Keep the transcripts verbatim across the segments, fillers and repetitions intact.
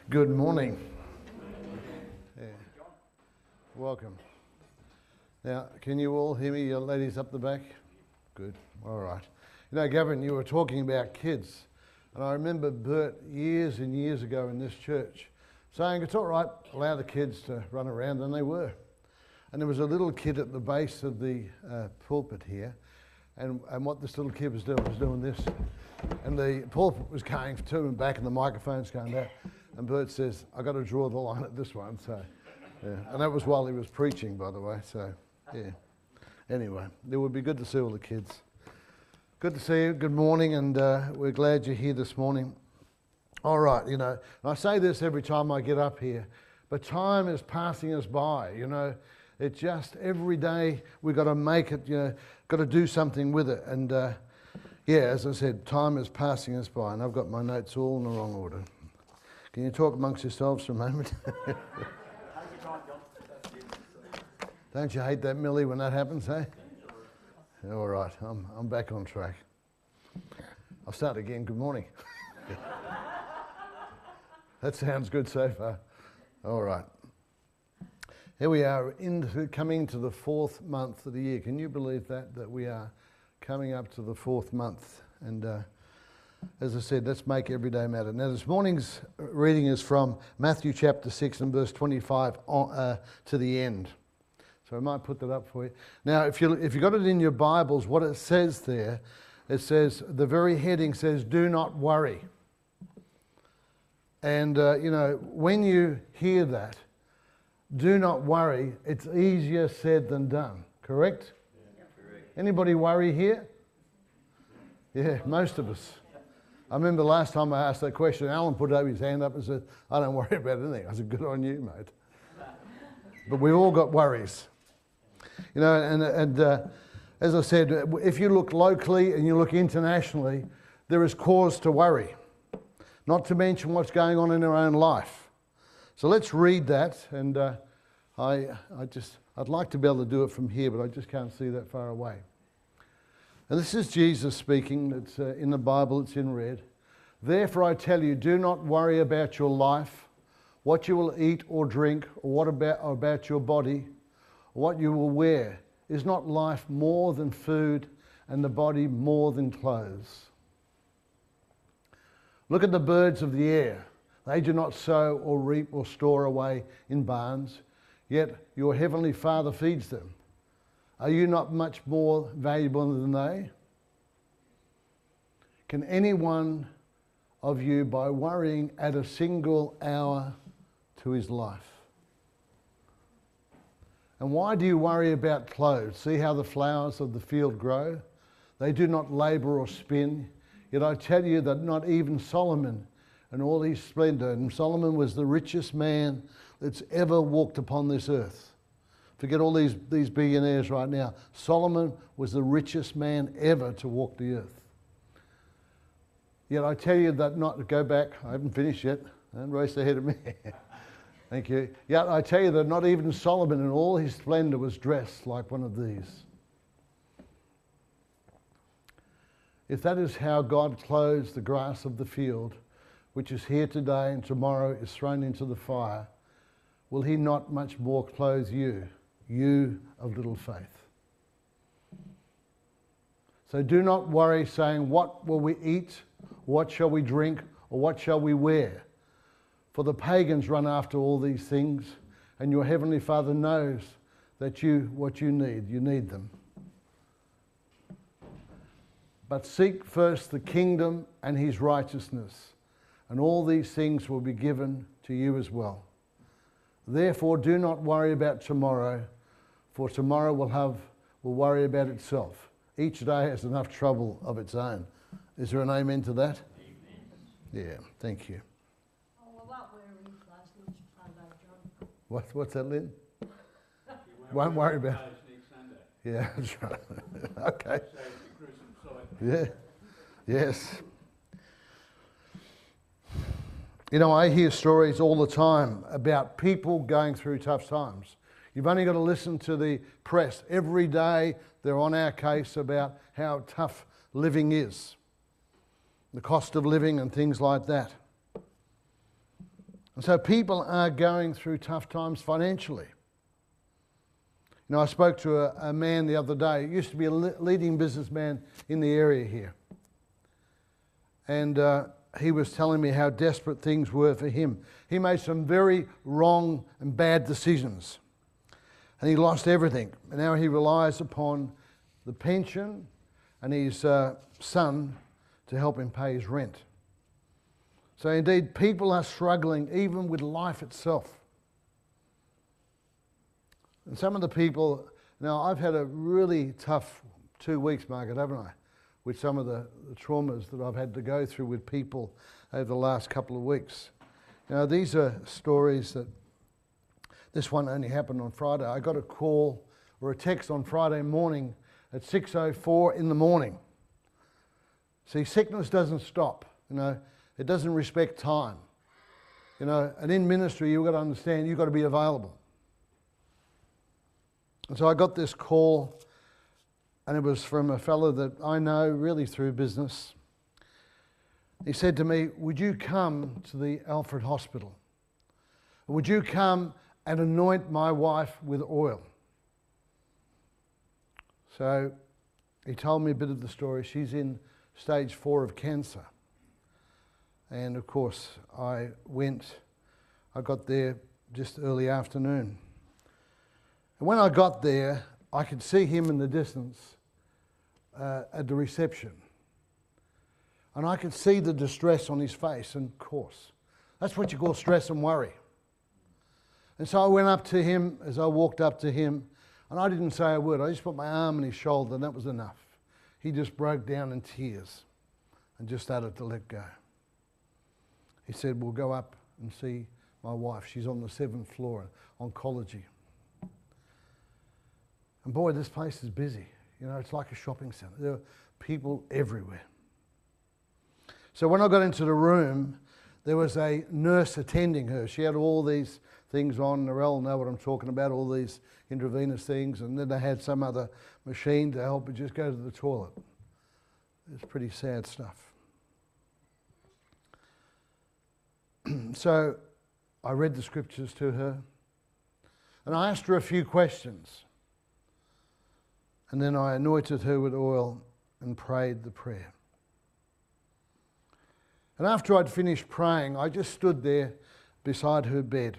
Good morning. Yeah. Welcome. Now, can you all hear me, you ladies up the back? Good. All right. You know, Gavin, you were talking about kids, and I remember Bert years and years ago in this church saying, it's all right, allow the kids to run around, and they were. And there was a little kid at the base of the uh, pulpit here, and, and what this little kid was doing was doing this. And the pulpit was going to and back, and the microphone's going back. And Bert says, I've got to draw the line at this one. So, yeah. And that was while he was preaching, by the way. So, yeah. Anyway, it would be good to see all the kids. Good to see you. Good morning, and uh, we're glad you're here this morning. All right, you know, I say this every time I get up here, but time is passing us by, you know. It just, every day we've got to make it, you know, got to do something with it. And, uh, yeah, as I said, time is passing us by, and I've got my notes all in the wrong order. Can you talk amongst yourselves for a moment? Don't you hate that, Millie, when that happens, eh? All right, I'm, I'm back on track. I'll start again. Good morning. That sounds good so far. All right. Here we are, into, coming to the fourth month of the year. Can you believe that, that we are coming up to the fourth month? And uh, as I said, let's make every day matter. Now, this morning's reading is from Matthew chapter six and verse twenty-five on, uh, to the end. So I might put that up for you. Now, if you if you got it in your Bibles, what it says there, it says, the very heading says, do not worry. And, uh, you know, when you hear that, do not worry, it's easier said than done, correct? Yeah, correct. Anybody worry here? Yeah, most of us. I remember last time I asked that question, Alan put his hand up and said, I don't worry about anything. I said, good on you, mate. But we've all got worries. You know, and, and uh, as I said, if you look locally and you look internationally, there is cause to worry. Not to mention what's going on in our own life. So let's read that, and uh, I, I just, I'd like to be able to do it from here, but I just can't see that far away. And this is Jesus speaking. It's uh, in the Bible, it's in red. Therefore I tell you, do not worry about your life, what you will eat or drink, or what about, or about your body, or what you will wear. Is not life more than food, and the body more than clothes? Look at the birds of the air. They do not sow or reap or store away in barns, yet your heavenly Father feeds them. Are you not much more valuable than they? Can any one of you, by worrying, add a single hour to his life? And why do you worry about clothes? See how the flowers of the field grow? They do not labour or spin. Yet I tell you that not even Solomon in all his splendour, and Solomon was the richest man that's ever walked upon this earth. Forget all these, these billionaires right now. Solomon was the richest man ever to walk the earth. Yet I tell you that not, go back, I haven't finished yet, don't race ahead of me. Thank you. Yet I tell you that not even Solomon in all his splendour was dressed like one of these. If that is how God clothes the grass of the field, which is here today and tomorrow is thrown into the fire, will he not much more clothe you, you of little faith? So do not worry, saying, what will we eat? What shall we drink? Or what shall we wear? For the pagans run after all these things, and your heavenly Father knows that you, what you need, you need them. But seek first the kingdom and his righteousness, and all these things will be given to you as well. Therefore, do not worry about tomorrow, for tomorrow will have will worry about itself. Each day has enough trouble of its own. Is there an amen to that? Amen. Yeah, thank you. Oh, well, what were we last week, Sunday, John? What, what's that, Lynn? Won't worry about it. Yeah, that's right. Okay. Yeah. Yes. You know, I hear stories all the time about people going through tough times. You've only got to listen to the press. Every day they're on our case about how tough living is, the cost of living and things like that. And so people are going through tough times financially. You know, I spoke to a, a man the other day. He used to be a le- leading businessman in the area here. And uh, he was telling me how desperate things were for him. He made some very wrong and bad decisions. And he lost everything. And now he relies upon the pension and his uh, son to help him pay his rent. So indeed, people are struggling even with life itself. And some of the people, now I've had a really tough two weeks, Margaret, haven't I? With some of the, the traumas that I've had to go through with people over the last couple of weeks. Now these are stories that, this one only happened on Friday. I got a call or a text on Friday morning at six oh four in the morning. See, sickness doesn't stop, you know, it doesn't respect time. You know, and in ministry you've got to understand you've got to be available. And so I got this call, and it was from a fellow that I know really through business. He said to me, would you come to the Alfred Hospital? Would you come and anoint my wife with oil? So he told me a bit of the story. She's in stage four of cancer. And of course, I went, I got there just early afternoon. And when I got there, I could see him in the distance uh, at the reception. And I could see the distress on his face, and of course, that's what you call stress and worry. And so I went up to him as I walked up to him, and I didn't say a word. I just put my arm on his shoulder, and that was enough. He just broke down in tears and just started to let go. He said, we'll go up and see my wife. She's on the seventh floor, oncology. And boy, this place is busy. You know, it's like a shopping centre. There are people everywhere. So when I got into the room, there was a nurse attending her. She had all these things on. Narelle know what I'm talking about, all these intravenous things. And then they had some other machine to help her just go to the toilet. It's pretty sad stuff. So I read the scriptures to her. And I asked her a few questions. And then I anointed her with oil and prayed the prayer. And after I'd finished praying, I just stood there beside her bed.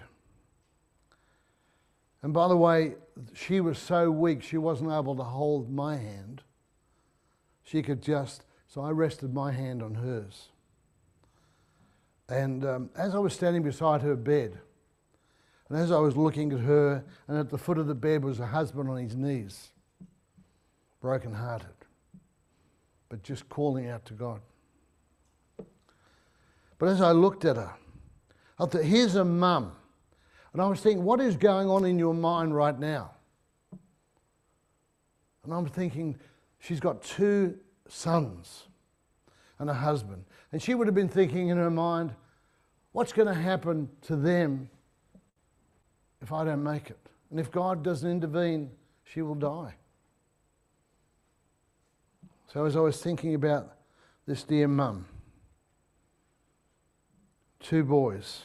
And by the way, she was so weak, she wasn't able to hold my hand. She could just, so I rested my hand on hers. And um, as I was standing beside her bed, and as I was looking at her, and at the foot of the bed was a husband on his knees, broken-hearted, but just calling out to God. But as I looked at her, I thought, here's a mum. And I was thinking, what is going on in your mind right now? And I'm thinking, she's got two sons and a husband. And she would have been thinking in her mind, what's going to happen to them if I don't make it? And if God doesn't intervene, she will die. So as I was thinking about this dear mum, two boys,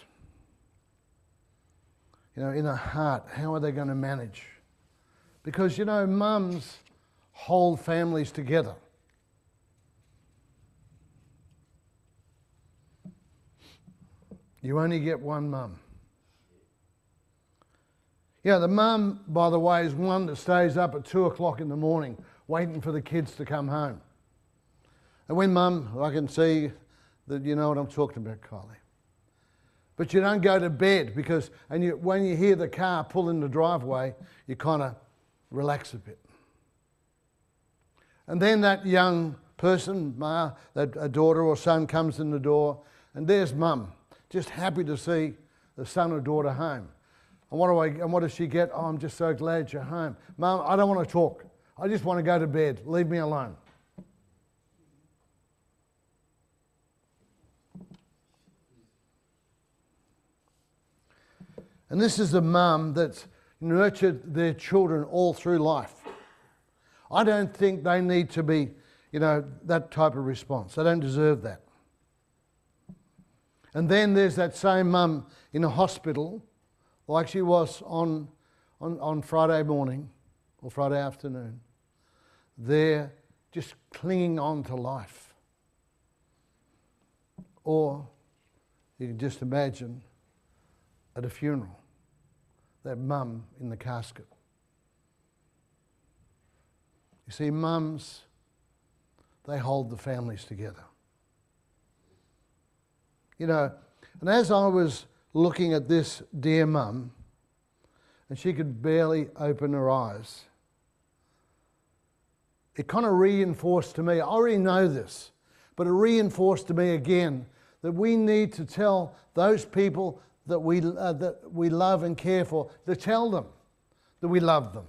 you know, in her heart, how are they going to manage? Because, you know, mums hold families together. You only get one mum. Yeah, the mum, by the way, is one that stays up at two o'clock in the morning waiting for the kids to come home. And when mum, I can see that you know what I'm talking about, Kylie. But you don't go to bed because, and you, when you hear the car pull in the driveway, you kind of relax a bit. And then that young person, ma, that a daughter or son comes in the door, and there's mum, just happy to see the son or daughter home. And what do I? And what does she get? Oh, I'm just so glad you're home, Mum. I don't want to talk. I just want to go to bed. Leave me alone. And this is a mum that's nurtured their children all through life. I don't think they need to be, you know, that type of response. They don't deserve that. And then there's that same mum in a hospital, like she was on, on, on Friday morning or Friday afternoon. They're just clinging on to life. Or you can just imagine at a funeral, that mum in the casket. You see, mums, they hold the families together. You know, and as I was looking at this dear mum, and she could barely open her eyes, it kind of reinforced to me, I already know this, but it reinforced to me again that we need to tell those people that we, uh, that we love and care for, to tell them that we love them.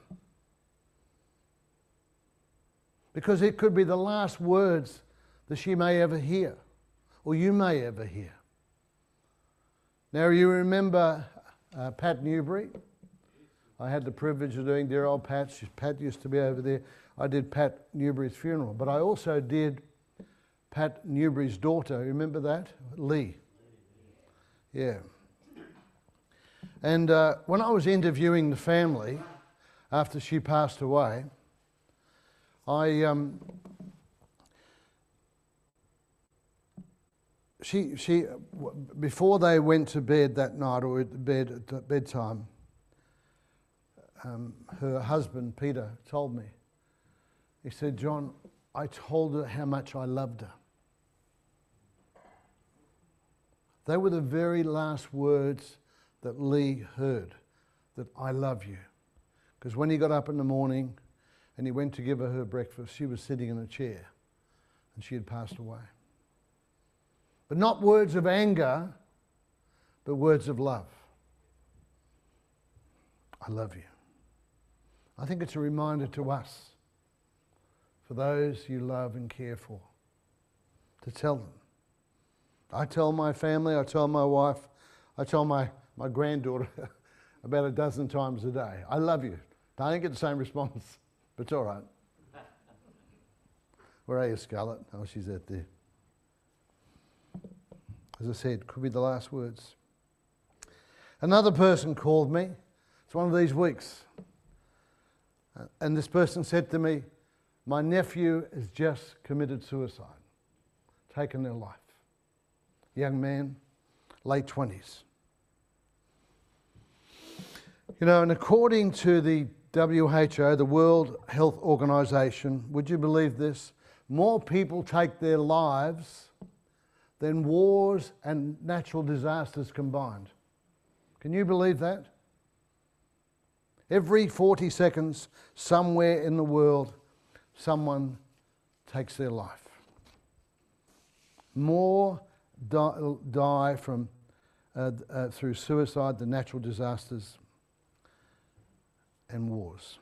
Because it could be the last words that she may ever hear, or you may ever hear. Now, you remember uh, Pat Newbury? I had the privilege of doing dear old Pat. Pat used to be over there. I did Pat Newbury's funeral, but I also did Pat Newbury's daughter. Remember that? Lee. Yeah. And uh, when I was interviewing the family after she passed away, I um, she she before they went to bed that night, or at bed at bedtime, um, her husband Peter told me. He said, "John, I told her how much I loved her." They were the very last words that Lee heard, that I love you. Because when he got up in the morning and he went to give her her breakfast, she was sitting in a chair and she had passed away. But not words of anger, but words of love. I love you. I think it's a reminder to us, for those you love and care for, to tell them. I tell my family, I tell my wife, I tell my, my granddaughter about a dozen times a day, I love you. I don't get the same response, but it's all right. Where are you, Scarlett? Oh, she's out there. As I said, could be the last words. Another person called me. It's one of these weeks. And this person said to me, my nephew has just committed suicide, taken their life. Young man, late twenties. You know, and according to the W H O, the World Health Organization, would you believe this? More people take their lives than wars and natural disasters combined. Can you believe that? Every forty seconds, somewhere in the world, someone takes their life. More die, die from, uh, uh, through suicide than natural disasters and wars.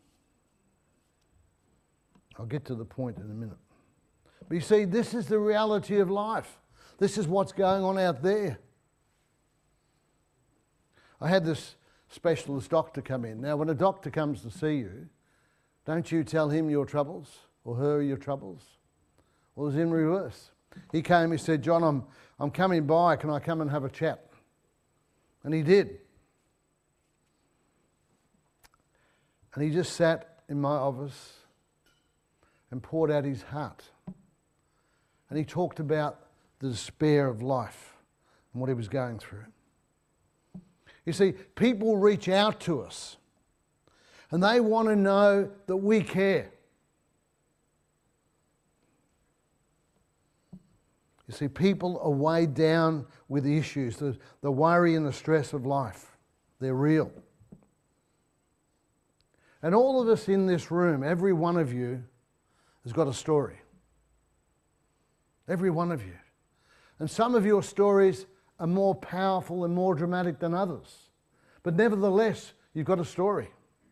I'll get to the point in a minute. But you see, this is the reality of life. This is what's going on out there. I had this specialist doctor come in. Now, when a doctor comes to see you, don't you tell him your troubles or her your troubles? Well, it was in reverse. He came, he said, John, I'm, I'm coming by, can I come and have a chat? And he did. And he just sat in my office and poured out his heart. And he talked about the despair of life and what he was going through. You see, people reach out to us and they want to know that we care. You see, people are weighed down with the issues, the, the worry and the stress of life. They're real. And all of us in this room, every one of you, has got a story. Every one of you. And some of your stories are more powerful and more dramatic than others. But nevertheless, you've got a story.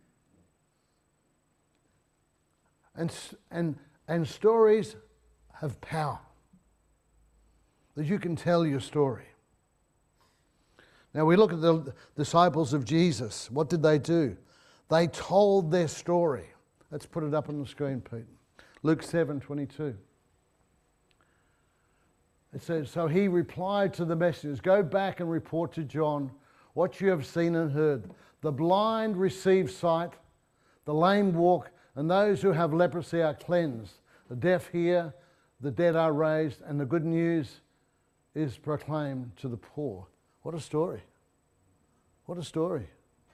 And, and, and stories have power. That you can tell your story. Now we look at the disciples of Jesus. What did they do? They told their story. Let's put it up on the screen, Pete. Luke seven twenty-two. It says, so he replied to the messengers, go back and report to John what you have seen and heard. The blind receive sight, the lame walk, and those who have leprosy are cleansed. The deaf hear, the dead are raised, and the good news is proclaimed to the poor. What a story. What a story.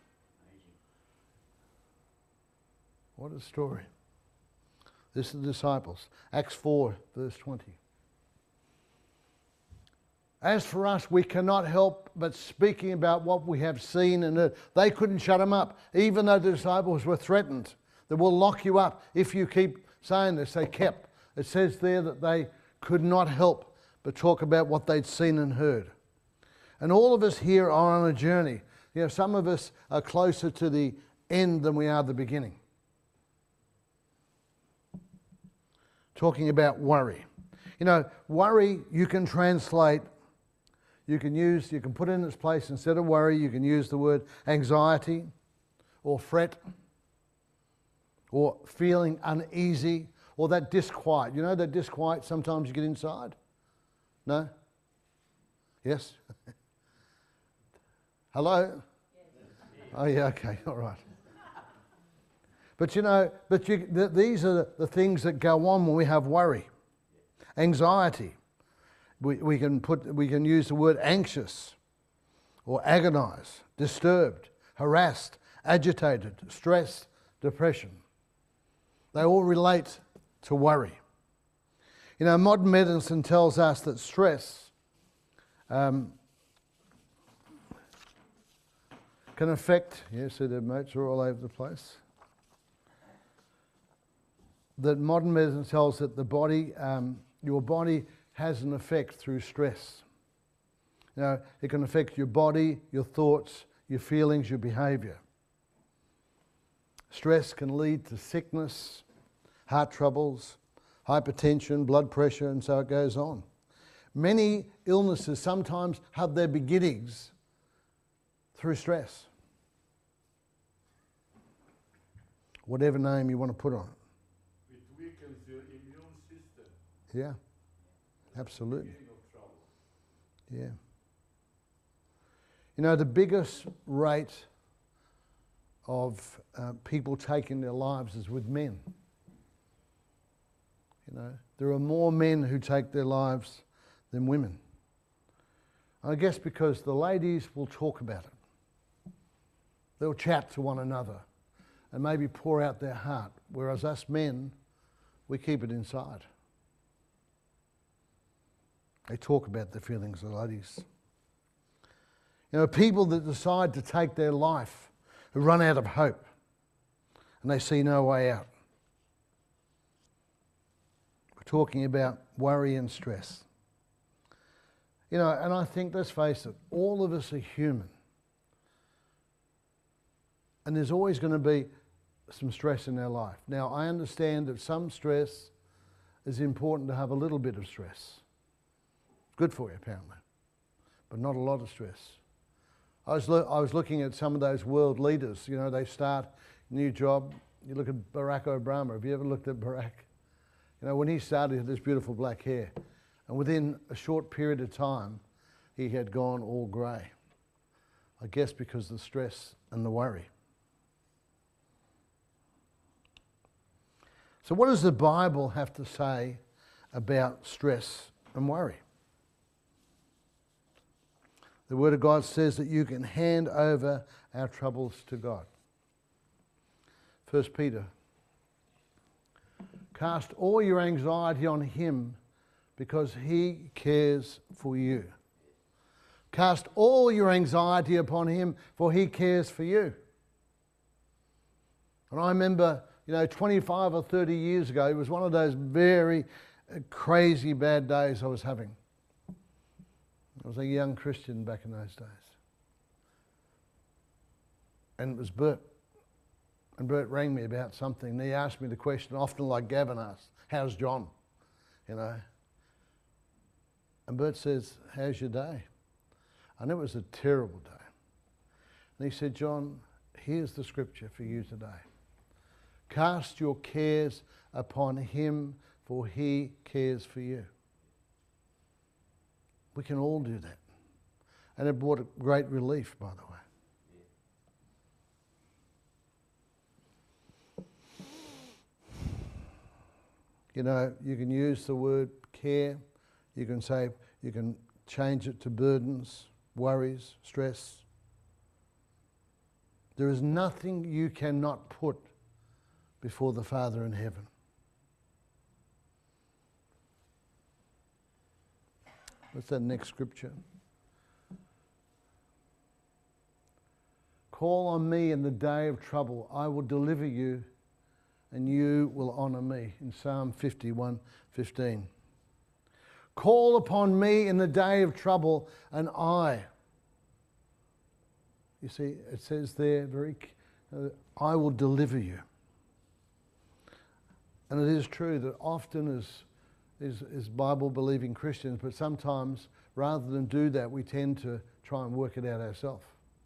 What a story. This is the disciples. Acts four, verse twenty. As for us, we cannot help but speaking about what we have seen and heard. They couldn't shut them up, even though the disciples were threatened. They will lock you up if you keep saying this. They kept. It says there that they could not help but talk about what they'd seen and heard. And all of us here are on a journey. You know, some of us are closer to the end than we are the beginning. Talking about worry. You know, worry you can translate, you can use, you can put in its place, instead of worry, you can use the word anxiety or fret or feeling uneasy or that disquiet. You know that disquiet sometimes you get inside? No? Yes? Hello? Oh yeah, okay, all right. But you know, but you, th- these are the, the things that go on when we have worry. Anxiety. We, we can put, we can use the word anxious or agonize, disturbed, harassed, agitated, stressed, depression. They all relate to worry. You know, modern medicine tells us that stress um, can affect, you see the motes are all over the place. That modern medicine tells that the body, um, your body has an effect through stress. You know, it can affect your body, your thoughts, your feelings, your behaviour. Stress can lead to sickness, heart troubles, hypertension, blood pressure, and so it goes on. Many illnesses sometimes have their beginnings through stress. Whatever name you want to put on it. It weakens your immune system. Yeah, absolutely. Yeah. You know, the biggest rate of uh, people taking their lives is with men. You know, there are more men who take their lives than women. I guess because the ladies will talk about it. They'll chat to one another and maybe pour out their heart, whereas us men, we keep it inside. They talk about their feelings, the ladies. You know, people that decide to take their life who run out of hope and they see no way out. We're talking about worry and stress. You know, and I think, let's face it, all of us are human. And there's always going to be some stress in our life. Now, I understand that some stress is important to have a little bit of stress. Good for you, apparently, but not a lot of stress. I was, lo- I was looking at some of those world leaders. You know, they start a new job. You look at Barack Obama. Have you ever looked at Barack? You know, when he started, he had this beautiful black hair. And within a short period of time, he had gone all grey. I guess because of the stress and the worry. So what does the Bible have to say about stress and worry? The Word of God says that you can hand over our troubles to God. First Peter. Cast all your anxiety on Him because He cares for you. Cast all your anxiety upon Him, for He cares for you. And I remember, you know, twenty-five or thirty years ago, it was one of those very crazy bad days I was having. I was a young Christian back in those days. And it was Bert. And Bert rang me about something. And he asked me the question, often like Gavin asked, how's John? You know. And Bert says, how's your day? And it was a terrible day. And he said, John, here's the scripture for you today. Cast your cares upon Him, for He cares for you. We can all do that. And it brought great relief, by the way. You know, you can use the word care. You can say, you can change it to burdens, worries, stress. There is nothing you cannot put before the Father in heaven. What's that next scripture? Call on me in the day of trouble. I will deliver you, and you will honour me. In Psalm fifty-one fifteen. Call upon me in the day of trouble, and I. You see, it says there, very, uh, I will deliver you. And it is true that often as, as, as Bible-believing Christians, but sometimes rather than do that, we tend to try and work it out ourselves.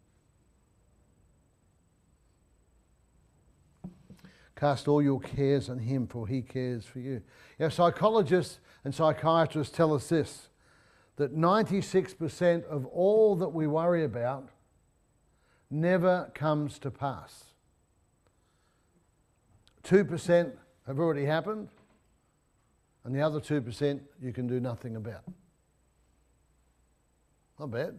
Cast all your cares on him, for he cares for you. You know, psychologists and psychiatrists tell us this, that ninety-six percent of all that we worry about never comes to pass. two percent have already happened, and the other two percent you can do nothing about. Not bad.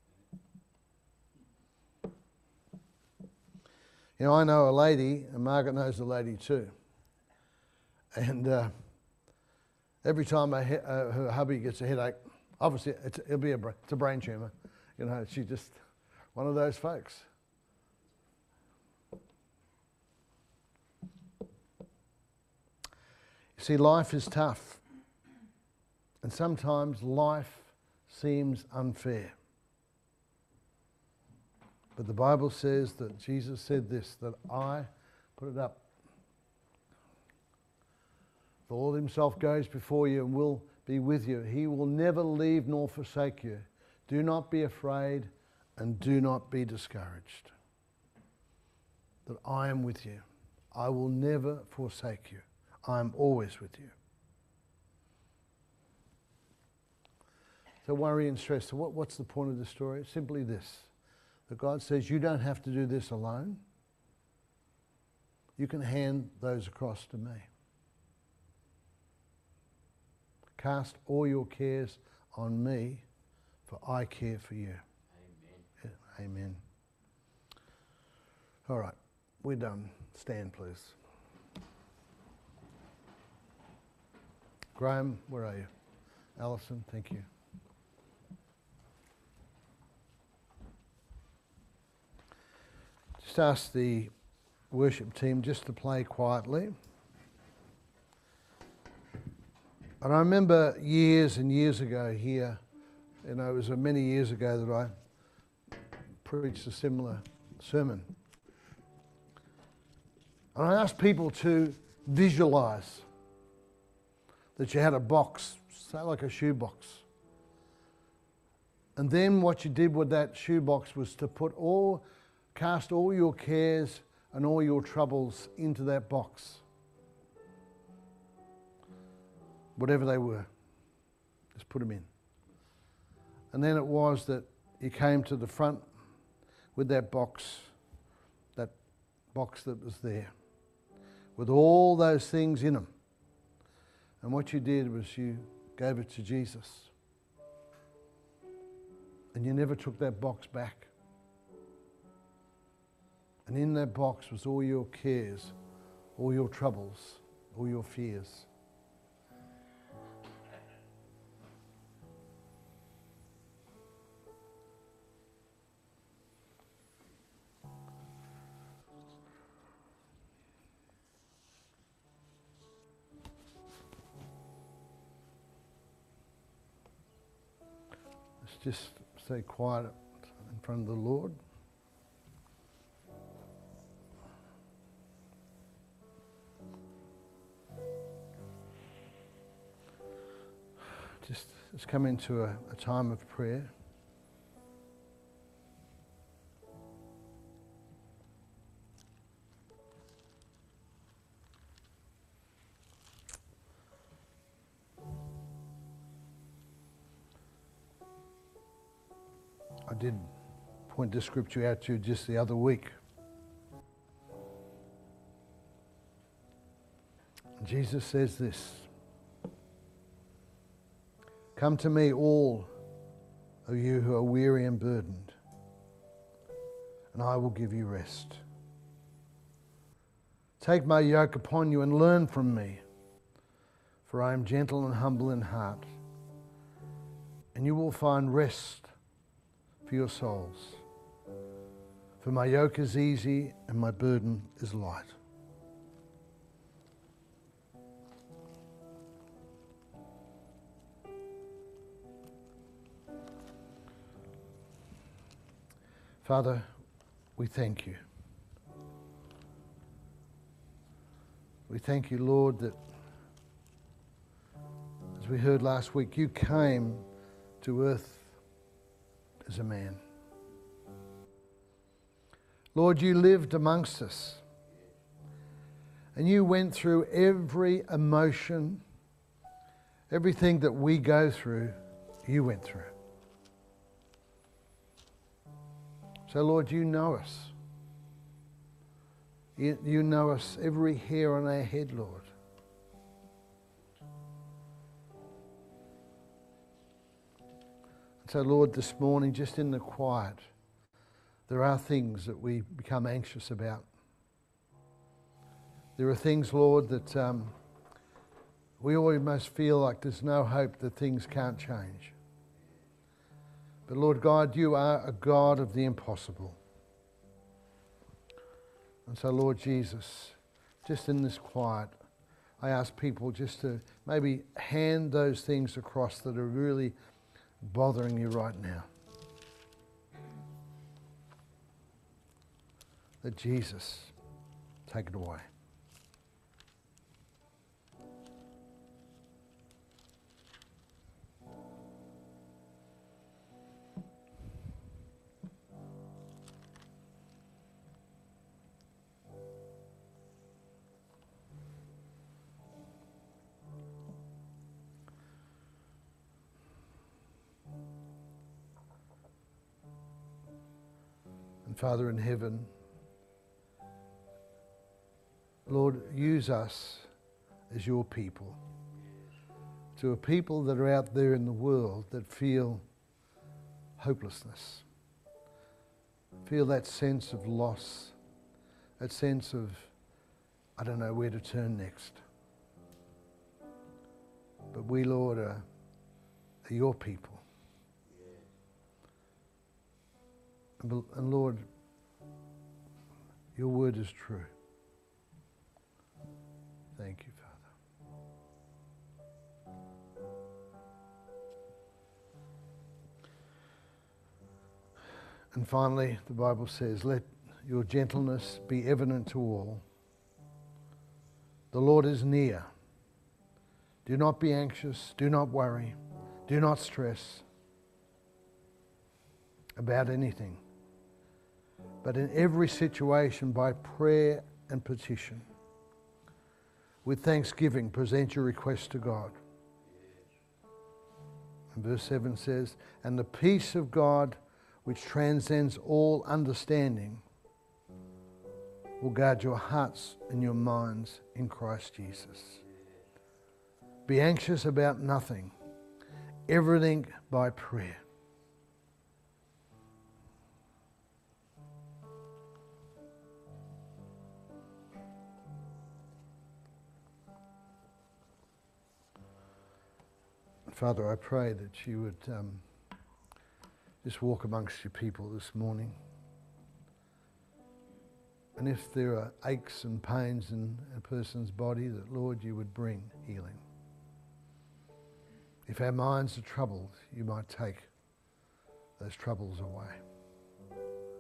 You know, I know a lady, and Margaret knows a lady too, and uh, every time a he- uh, her hubby gets a headache, obviously it's, it'll be a, bra- it's a brain tumour, you know, she just, one of those folks. You see, life is tough, and sometimes life seems unfair. But the Bible says that Jesus said this, that I, put it up, the Lord himself goes before you and will be with you. He will never leave nor forsake you. Do not be afraid and do not be discouraged. That I am with you. I will never forsake you. I am always with you. So worry and stress. So what, what's the point of the story? It's simply this. That God says you don't have to do this alone. You can hand those across to me. Cast all your cares on me, for I care for you. Amen. Yeah, amen. All right, we're done. Stand, please. Graham, where are you? Alison, thank you. Just ask the worship team just to play quietly. And I remember years and years ago here, you know, it was many years ago that I preached a similar sermon. And I asked people to visualise that you had a box, say like a shoebox. And then what you did with that shoebox was to put all, cast all your cares and all your troubles into that box. Whatever they were, just put them in. And then it was that you came to the front with that box, that box that was there, with all those things in them. And what you did was you gave it to Jesus. And you never took that box back. And in that box was all your cares, all your troubles, all your fears. Let's just stay quiet in front of the Lord. Just let's come into a, a time of prayer. I did point this scripture out to you just the other week. Jesus says this, "Come to me, all of you who are weary and burdened, and I will give you rest. Take my yoke upon you and learn from me, for I am gentle and humble in heart, and you will find rest for your souls. For my yoke is easy and my burden is light." Father, we thank you. We thank you, Lord, that as we heard last week, you came to earth as a man. Lord, you lived amongst us, and you went through every emotion, everything that we go through, you went through. So, Lord, you know us. You, you know us, every hair on our head, Lord. So, Lord, this morning, just in the quiet, there are things that we become anxious about. There are things, Lord, that um, we almost feel like there's no hope that things can't change. But Lord God, you are a God of the impossible. And so, Lord Jesus, just in this quiet, I ask people just to maybe hand those things across that are really bothering you right now. That Jesus take it away. And Father in heaven, Lord, use us as your people. To a people that are out there in the world that feel hopelessness, feel that sense of loss, that sense of, I don't know where to turn next. But we, Lord, are, are your people. And, and Lord, your word is true. Thank you, Father. And finally, the Bible says, let your gentleness be evident to all. The Lord is near. Do not be anxious. Do not worry. Do not stress about anything. But in every situation, by prayer and petition, with thanksgiving, present your request to God. And verse seven says, and the peace of God, which transcends all understanding, will guard your hearts and your minds in Christ Jesus. Be anxious about nothing, everything by prayer. Father, I pray that you would um, just walk amongst your people this morning. And if there are aches and pains in a person's body, that, Lord, you would bring healing. If our minds are troubled, you might take those troubles away.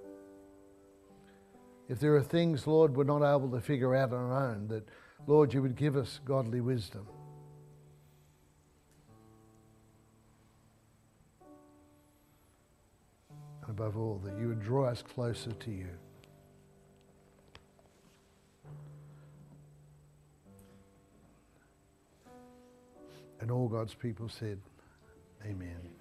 If there are things, Lord, we're not able to figure out on our own, that, Lord, you would give us godly wisdom. And above all, that you would draw us closer to you. And all God's people said, amen.